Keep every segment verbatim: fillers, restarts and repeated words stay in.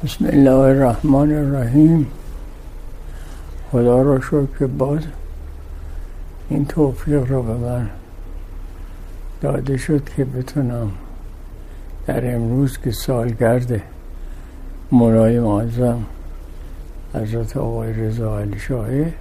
بسم الله الرحمن الرحیم. خدا را شکر که باز این توفیق را به من داده شد که بتونم در امروز که سالگرد مولای معظم حضرت آقای رضا علی شاهه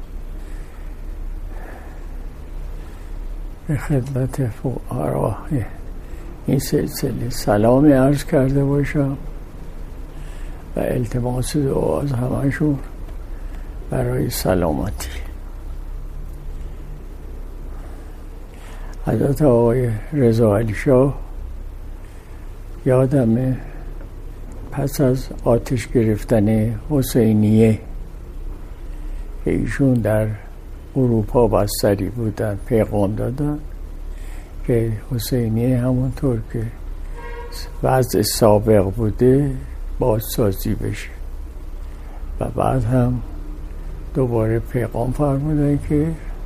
به خدمت فقرا این سلسله سلامی عرض کرده باشم و التماس دعا از همه‌شون برای سلامتی. حضرت آقای رضا علی شاه یادمه پس از آتش گرفتن حسینیه که ایشون در اروپا بستری بودن پیغام دادن که حسینیه همونطور که وضع سابق بوده بازسازی بشه و بعد هم دوباره پیغام فرمودن که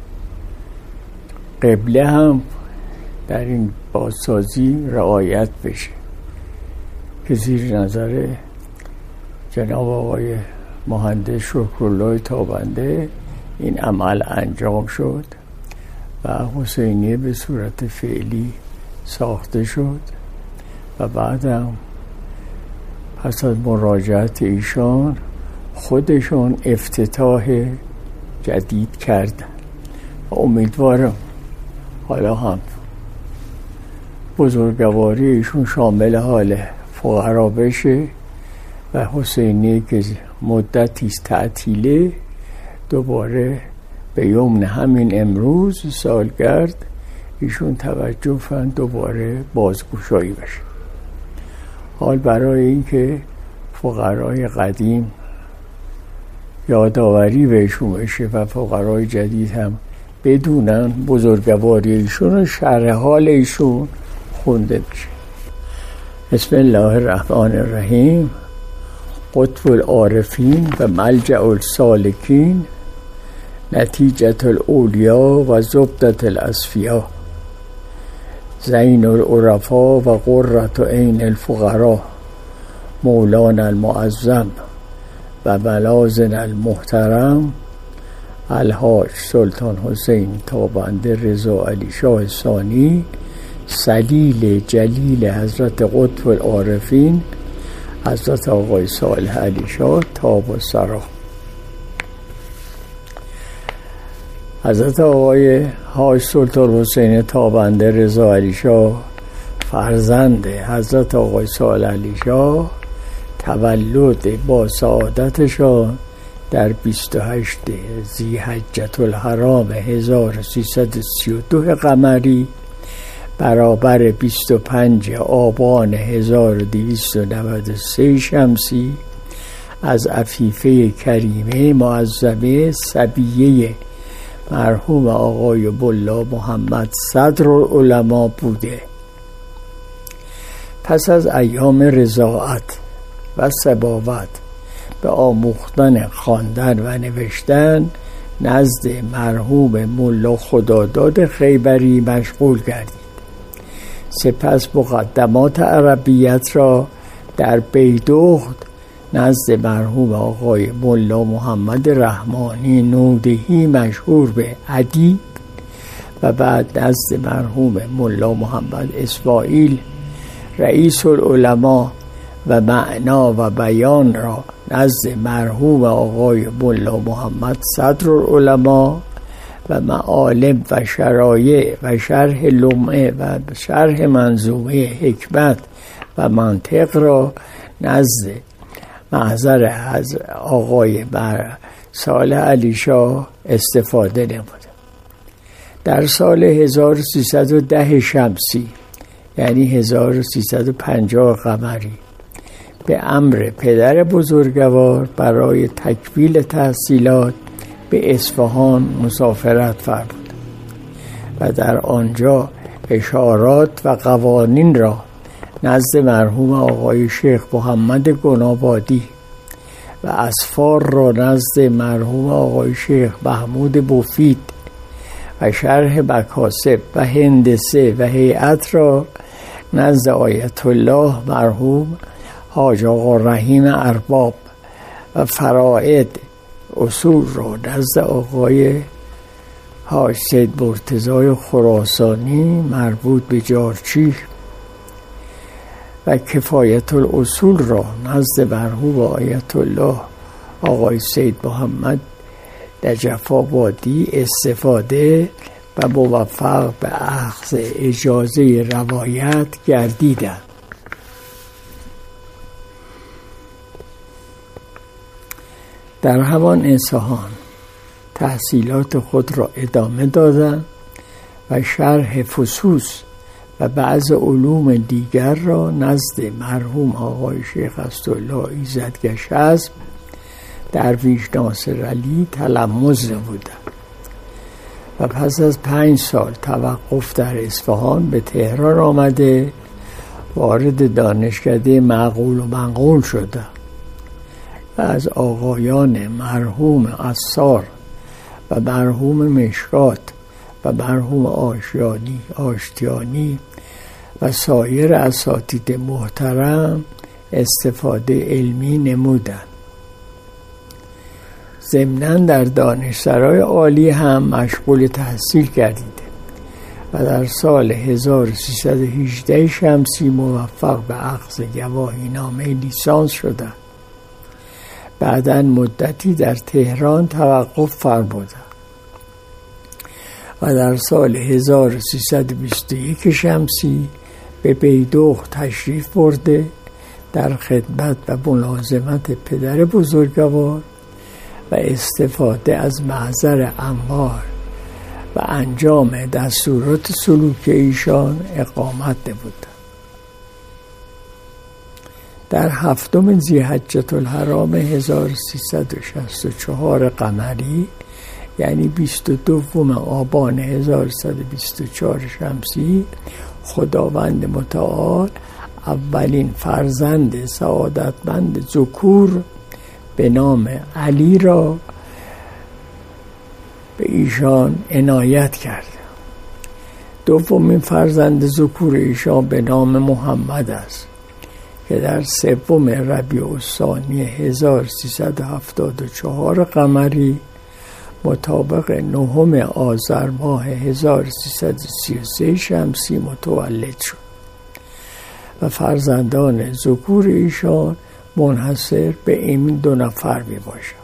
قبله هم در این بازسازی رعایت بشه که زیر نظر جناب آقای مهندس شکرالله تابنده این عمل انجام شد و حسینیه به صورت فعلی ساخته شد و بعدم پس از مراجعت ایشان خودشون افتتاح جدید کردن و امیدوارم حالا هم بزرگواری ایشون شامل حال فقرا بشه و حسینی که مدتی تعطیله دوباره به یمن همین امروز سالگرد ایشون توجه فن دوباره بازگشایی بشه. حال برای اینکه فقرای قدیم یادآوری بهشون بشه و فقرای جدید هم بدونن بزرگواری ایشون و شرح حال ایشون خونده بشه. بسم الله الرحمن الرحیم. قطب العارفین و ملجأ السالکین، نتیجة الاولیا و زبدة الاصفیا، زین العرفا و قرة عین الفقرا، مولانا المعظم و ملاذنا المحترم الحاج سلطان حسین تابنده رضا علی شاه ثانی، سلیل جلیل حضرت قطب العارفین حضرت آقای صالح علی شاه تاب و سرا. حضرت آقای حاج سلطان حسین تابنده رضا علی شاه فرزند حضرت آقای صالح علی شاه تولد با سعادتشان در بیست و هشت ذی‌حجة الحرام هزار و سیصد و سی و دو قمری برابر بیست و پنج آبان هزار و دویست و نود و سه شمسی از عفیفه کریمه معظمه صبیه مرحوم آقای ملا محمد صدرالعلماء بوده. پس از ایام رضاعت و صباوت به آموختن خواندن و نوشتن نزد مرحوم ملا خداداد خیبری مشغول گردید. سپس مقدمات عربیت را در بیدخت نزد مرحوم آقای ملا محمد رحمانی نودهی مشهور به ادیب و بعد نزد مرحوم ملا محمد اسماعیل رئیس العلماء و معنا و بیان را نزد مرحوم آقای ملا محمد صدرالعلماء و معالم و شرایع و شرح لمعه و شرح منظومه حکمت و منطق را نزد محضر از آقای بر صالح علی شاه استفاده نمود. در سال هزار و سیصد و ده شمسی یعنی هزار و سیصد و پنجاه قمری به امر پدر بزرگوار برای تکمیل تحصیلات به اصفهان مسافرت فرمود و در آنجا اشارات و قوانین را نزد مرحوم آقای شیخ محمد گنابادی و اسفار را نزد مرحوم آقای شیخ محمود مفید و شرح مکاسب و هندسه و هیئت را نزد آیت الله مرحوم حاج آقا رحیم ارباب و فرائد اصول را نزد آقای حاج سید مرتضی خراسانی مربوط به جارچی و کفایت الاصول را نزد مرحوم آیت الله آقای سید محمد نجف آبادی استفاده و موفق به اخذ اجازه روایت گردیدند. در همان اصفهان تحصیلات خود را ادامه دادند و شرح فصوص و بعض علوم دیگر را نزد مرحوم آقای شیخ اسدالله ایزدگشسب درویش ناصر علی تلمذ نمودند و پس از پنج سال توقف در اصفهان به تهران آمده وارد دانشکده معقول و منقول شدند و از آقایان مرحوم عصار و مرحوم مشکات و مرحوم آشیانی آشتیانی و سایر اساتید محترم استفاده علمی نمودند. ضمناً در دانشسرای عالی هم مشغول تحصیل گردیده و در سال هزار و سیصد و هجده شمسی موفق به اخذ گواهینامه لیسانس شدند. بعداً مدتی در تهران توقف فرمودند و در سال هزار و سیصد و بیست و یک شمسی به بیدوخ تشریف برده در خدمت و ملازمت پدر بزرگوار و استفاده از محضر انوار و انجام دستورات سلوکی ایشان اقامت نمودند. در هفتم ذی‌حجة الحرام هزار و سیصد و شصت و چهار قمری یعنی بیست و دوم آبان هزار و سیصد و بیست و چهار شمسی خداوند متعال اولین فرزند سعادتمند ذکور به نام علی را به ایشان عنایت کرد. دومین فرزند ذکور ایشان به نام محمد است که در سوم ربیع الثانی هزار و سیصد و هفتاد و چهار قمری مطابق نهم آذر ماه هزار و سیصد و سی و سه شمسی متولد شد و فرزندان ذکور ایشان منحصر به این دو نفر می باشد.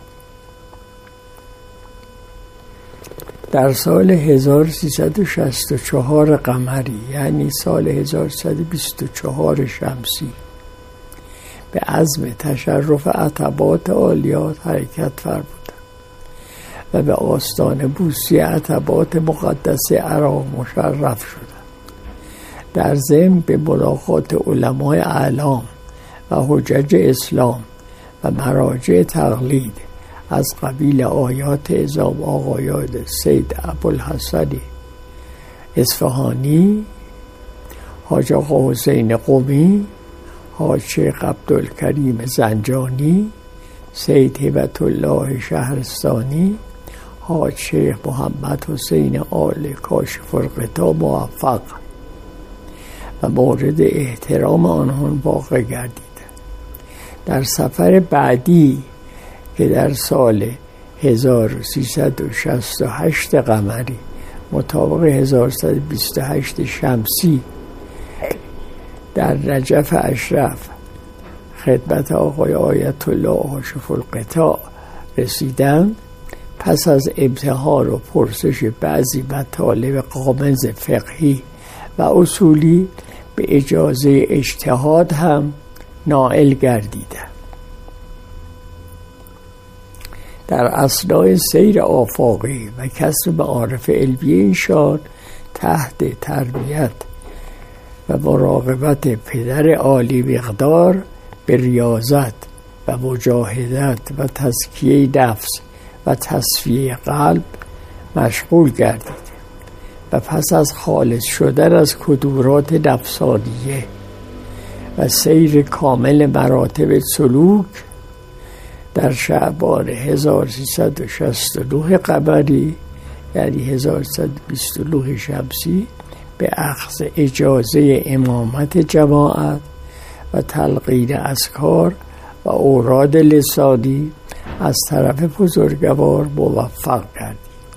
در سال هزار و سیصد و شصت و چهار قمری یعنی سال هزار و سیصد و بیست و چهار شمسی به عزم تشرف عتبات عالیات حرکت فرمودند و به آستان بوسی عتبات مقدس عراق مشرف شدند. در ضمن به ملاقات علمای اعلام و حجج اسلام و مراجع تقلید از قبیل آیات اعظام آقایان سید ابوالحسن اصفهانی، حاج آقا حسین قمی، حاج شیخ عبدالکریم زنجانی، سید هبت الله شهرستانی، حاج شیخ محمد حسین آل کاشف الغطا موفق و مورد احترام آنها واقع گردید. در سفر بعدی که در سال هزار و سیصد و شصت و هشت قمری مطابق هزار و سیصد و بیست و هشت شمسی در نجف اشرف خدمت آقای آیت الله کاشف الغطا رسیدند، پس از امتحان و پرسش بعضی مطالب غامض فقهی و اصولی به اجازه اجتهاد هم نائل گردیدند. در اثنای سیر آفاقی و کسب معارف علمی ایشان تحت تربیت و مراقبت پدر عالی مقدار به ریاضت و مجاهدت و تزکیه نفس و تصفیه قلب مشغول گردید و پس از خالص شدن از کدورات نفسانیه و سیر کامل مراتب سلوک در شعبان هزار و سیصد و شصت و نه قمری یعنی هزار و سیصد و بیست و نه شمسی به اخذ اجازه امامت جماعت و تلقین اذکار و اوراد لسانی از طرف بزرگوار موفق گردید.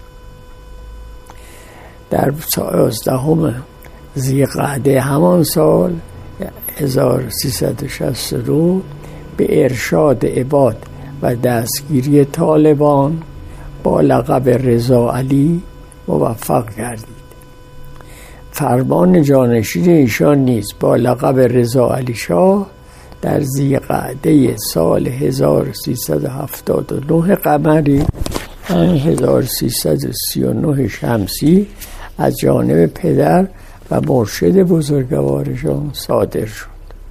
در یازدهم ذی‌قعده همان سال هزار و سیصد و شصت و دو به ارشاد عباد و دستگیری طالبان با لقب رضا علی موفق گردید. فرمان جانشین ایشان نیز با لقب رضا علی شاه در ذی‌قعده سال هزار و سیصد و هفتاد و نه قمری یعنی هزار و سیصد و سی و نه شمسی از جانب پدر و مرشد بزرگوارشان صادر شد.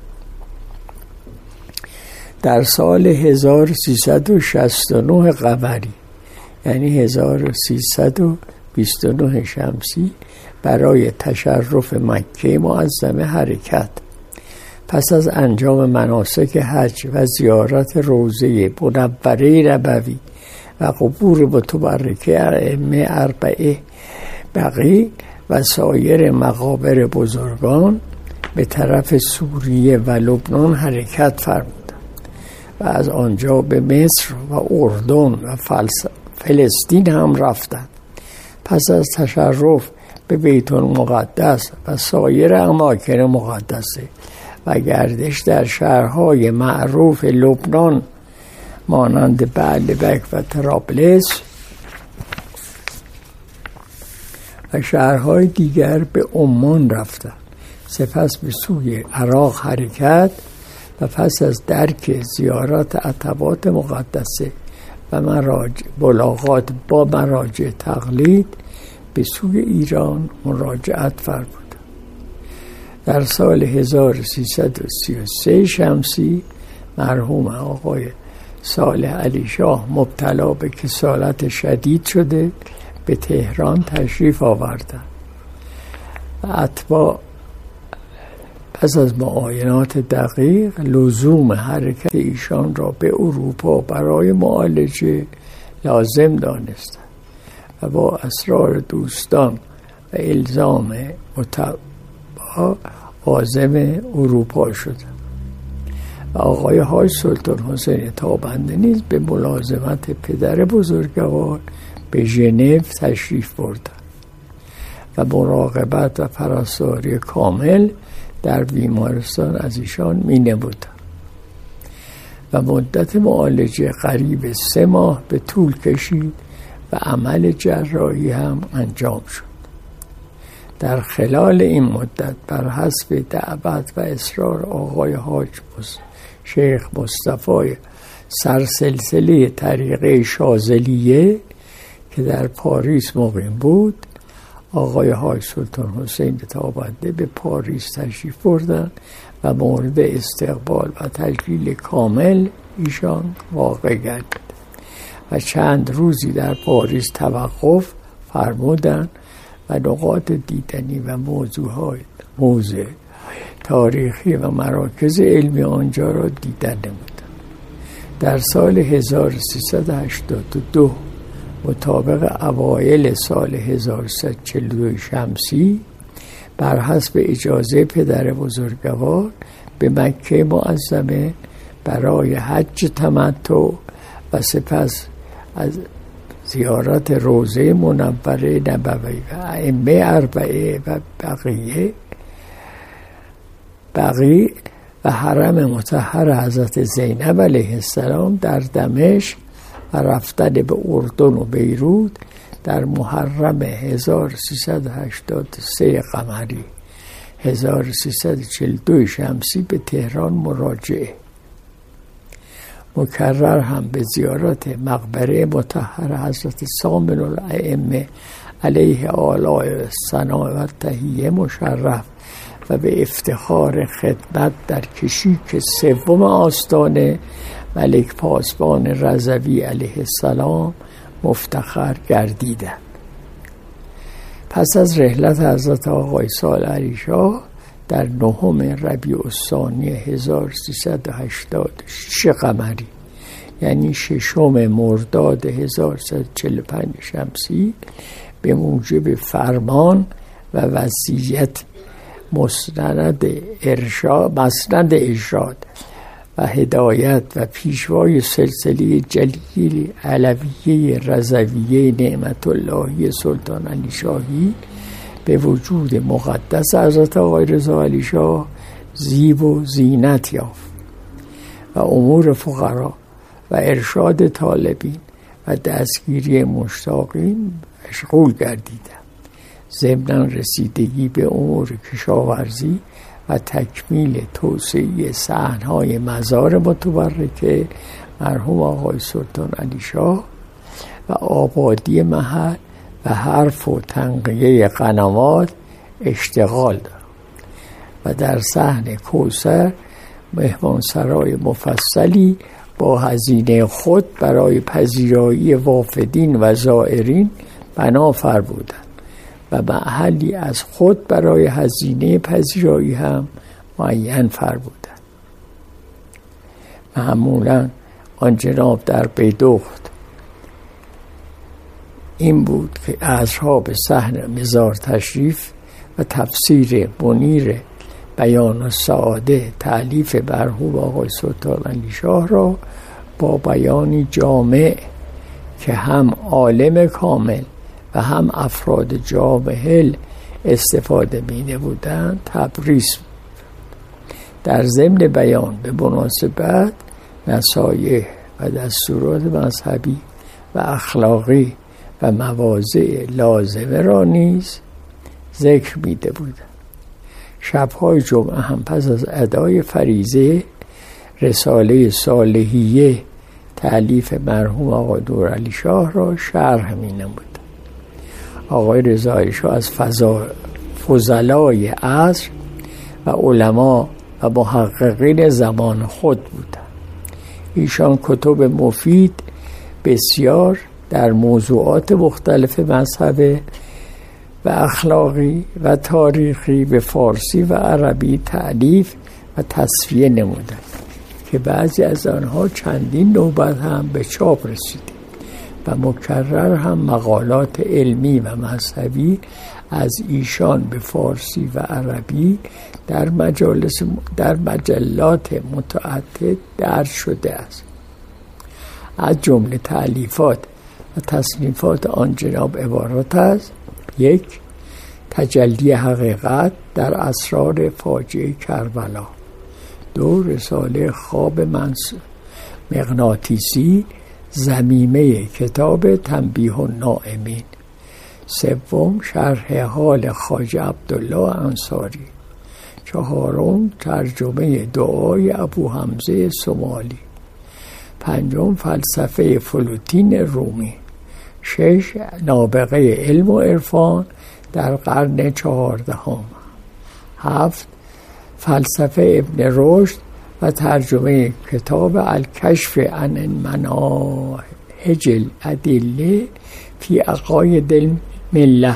در سال هزار و سیصد و شصت و نه قمری یعنی هزار و سیصد و بیست و نه شمسی برای تشرف مکه معظمه حرکت. پس از انجام مناسک حج و زیارت روضه منوره نبوی و قبور متبرکه ائمه اربعه بقیع و سایر مقابر بزرگان به طرف سوریه و لبنان حرکت فرمودند و از آنجا به مصر و اردن و فلسطین هم رفتند. پس از تشرف به بیت المقدس و سایر اماکن مقدسه و گردش در شهرهای معروف لبنان مانند بعلبک و طرابلس و شهرهای دیگر به عمان رفتند. سپس به سوی عراق حرکت و پس از درک زیارت عتبات مقدسه و مراجع ملاقات با مراجع تقلید به سوی ایران مراجعت فرمود. در سال هزار و سیصد و سی و سه شمسی مرحوم آقای صالح علی شاه مبتلا به کسالت شدید شده به تهران تشریف آوردند و اتباع پس از معاینات دقیق لزوم حرکت ایشان را به اروپا برای معالجه لازم دانستند و با اصرار دوستان و الزام متبع عازم اروپا شدند و آقای حاج سلطان حسین تابنده نیز به ملازمت پدر بزرگوار به ژنو تشریف بردند و مراقبت و پرستاری کامل در بیمارستان از ایشان می نمودند و مدت معالجه قریب سه ماه به طول کشید و عمل جراحی هم انجام شد. در خلال این مدت بر حسب دعوت و اصرار آقای حاج شیخ مصطفی سرسلسله طریقه شاذلیه که در پاریس مقیم بود، آقای حاج سلطان حسین تابنده به پاریس تشریف بردند و مورد استقبال و تجلیل کامل ایشان واقع گردید و چند روزی در پاریس توقف فرمودند و نقاط دیدنی و موضوعهای موضوع تاریخی و مراکز علمی آنجا را دیدن نمودند. در سال هزار و سیصد و هشتاد و دو مطابق اوایل سال هزار و سیصد و چهل و دو شمسی بر حسب اجازه پدر بزرگوار به مکه معظمه برای حج تمتع و سپس از زیارت روضه منوره نبوی و ائمه اربعه و بقیه بقیع و حرم مطهر حضرت زینب علیه السلام در دمشق و رفتن به اردن و بیروت در محرم هزار و سیصد و هشتاد و سه قمری هزار و سیصد و چهل و دو شمسی به تهران مراجعه. مکرر هم به زیارت مقبره مطهر حضرت سامن الائمه علیه آلاء ثنا و تحیه مشرف و به افتخار خدمت در کشیک سوم آستانه ملک پاسبان رضوی علیه السلام مفتخر گردیدند. پس از رحلت حضرت آقای صالح علی شاه در نهم ربیع الثانی هزار و سیصد و هشتاد و شش قمری یعنی ششم مرداد هزار و سیصد و چهل و پنج شمسی به موجب فرمان و وصیت مسند ارشاد مسند ارشاد و هدایت و پیشوای سلسله جلیل علویه رضویه نعمت اللهی سلطان علی شاهی به وجود مقدس حضرت آقای رضا علی شاه زیب و زینت یافت و امور فقرا و ارشاد طالبین و دستگیری مشتاقین مشغول گردیدند. ضمن رسیدگی به امور کشاورزی و تکمیل توسعه صحنهای مزار متبرکه مرحوم آقای سلطان علی شاه و آبادی محل و حرف و تنقیه قنوات اشتغال دارد و در صحن کوثر مهمانسرای مفصلی با هزینه خود برای پذیرایی وافدین و زائرین بنا فرمودند و محلی از خود برای هزینه پذیرایی هم معین فرمودند. معمولا آن جناب در بیدخت این بود که اصحاب صحن مزار تشریف و تفسیر منیر بیان السعاده تألیف مرحوم آقای سلطان علی شاه را با بیانی جامع که هم عالم کامل و هم افراد جاهل استفاده می بودند تبریز در ضمن بیان به مناسبت نصایح و دستورات مذهبی و اخلاقی و مواضع لازمه را نیز ذکر میده بودند. شب‌های جمعه هم پس از ادای فریضه رساله صالحیه تألیف مرحوم آقای نورعلی شاه را شرح می نمود. آقای رضا علی شاه از فضلای عصر و علما و محققین زمان خود بودند. ایشان کتب مفید بسیار در موضوعات مختلف مذهبی و اخلاقی و تاریخی به فارسی و عربی تألیف و تصفیه نمودند که بعضی از آنها چندین نوبت هم به چاپ رسیده و مکرر هم مقالات علمی و مذهبی از ایشان به فارسی و عربی در مجالس در مجلات متعدد درج شده است. از جمله تألیفات و تصنیفات آن جناب عبارات است: یک، تجلی حقیقت در اسرار فاجعه کربلا. دو، رساله خواب منصور مغناطیسی ضمیمه کتاب تنبیه النائمین. سوم، شرح حال خواجه عبدالله انصاری. چهارم، ترجمه دعای ابو حمزه سومالی. پنجم، فلسفه فلوتین رومی. شش، نابغه علم و عرفان در قرن چهاردهم. هفت، فلسفه ابن رشد و ترجمه کتاب الکشف عن مناهج الادله فی عقاید المله.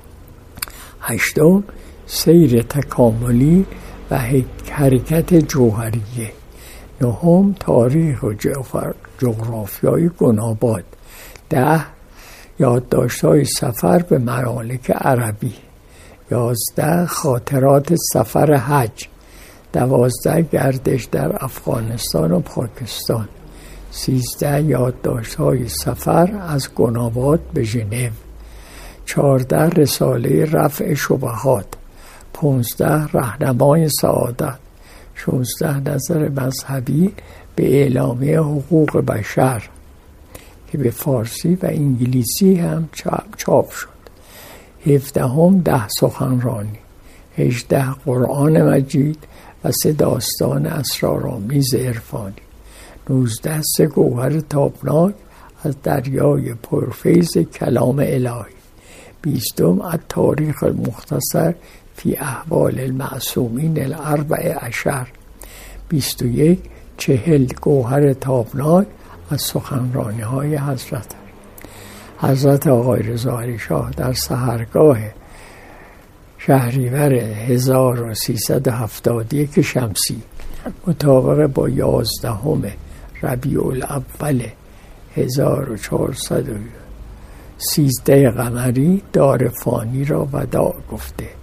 هشتم، سیر تکاملی و حرکت جوهریه. نهم، تاریخ و جغرافیای گناباد. ده، یادداشت‌های سفر به ممالک عربی. یازده، خاطرات سفر حج. دوازده، گردش در افغانستان و پاکستان. سیزده، یادداشت‌های سفر از گناباد به ژنو. چهارده، رساله رفع شبهات. پانزده، راهنمای سعادت. شانزده، نظر مذهبی به اعلامیه حقوق بشر که به فارسی و انگلیسی هم چاپ شد. هفدهم، ده سخنرانی. هجده، قرآن مجید و سه داستان اسرارآمیز عرفانی. نوزده، سه گوهر تابناک از دریای پرفیض کلام الهی. بیستم، التاریخ المختصر فی احوال المعصومین الاربع عشر. بیست و یک، چهل گوهر تابناک از سخنرانی های حضرت حضرت آقای رضا علی شاه در سحرگاه شهریور هزار و سیصد و هفتاد و یک شمسی مطابق با یازدهم ربیع الاول هزار و چهارصد و سیزده قمری دار فانی را وداع گفته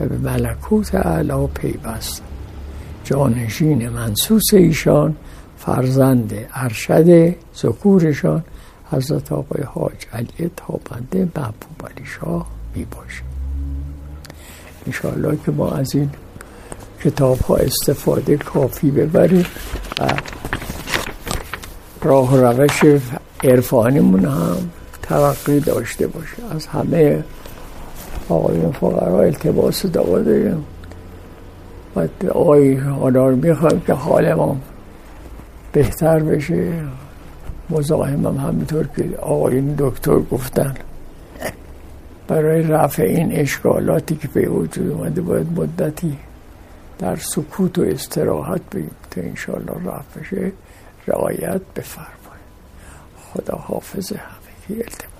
و به ملکوت اعلی پیوست. جانشین منصوص ایشان فرزند ارشد ذکورشان حضرت آقای حاج علی تابنده محبوب علی شاه می باشه. انشاءالله که ما از این کتاب ها استفاده کافی ببریم و راه و روش عرفانیمون هم ترقی داشته باشه. از همه آقایون فقرا التماس دعا داریم و دعای حالا رو میخوایم که حال ما بهتر بشه. مزاحمم همینطور که آقایون دکتر گفتن برای رفع این اشکالاتی که به وجود اومده باید مدتی در سکوت و استراحت بگیم تا انشاءالله رفع بشه. رعایت بفرمایید. خدا حافظ همگی. التماس